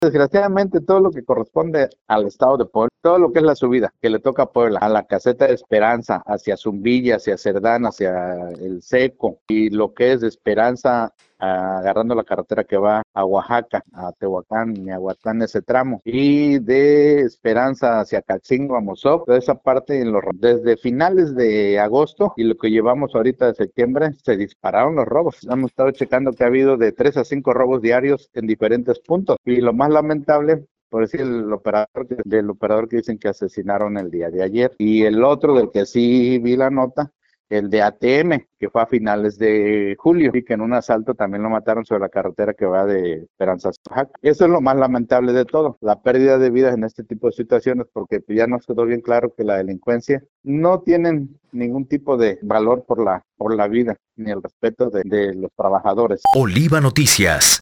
Desgraciadamente, todo lo que corresponde al estado de Puebla, todo lo que es la subida que le toca a Puebla, a la caseta de Esperanza, hacia Zumbilla, hacia Cerdán, hacia el Seco, y lo que es de Esperanza, agarrando la carretera que va a Oaxaca, a Tehuacán, Miahuatlán, ese tramo, y de Esperanza hacia Calcingo, a Mozoc, toda esa parte desde finales de agosto y lo que llevamos ahorita de septiembre, se dispararon los robos. Hemos estado checando que ha habido de 3 a 5 robos diarios en diferentes puntos, y lo más lamentable, por decir, del operador que dicen que asesinaron el día de ayer, y el otro del que sí vi la nota, el de ATM, que fue a finales de julio, y que en un asalto también lo mataron sobre la carretera que va de Esperanza a Oaxaca. Eso es lo más lamentable de todo, la pérdida de vidas en este tipo de situaciones, porque ya nos quedó bien claro que la delincuencia no tienen ningún tipo de valor por la vida, ni el respeto de los trabajadores. Oliva Noticias.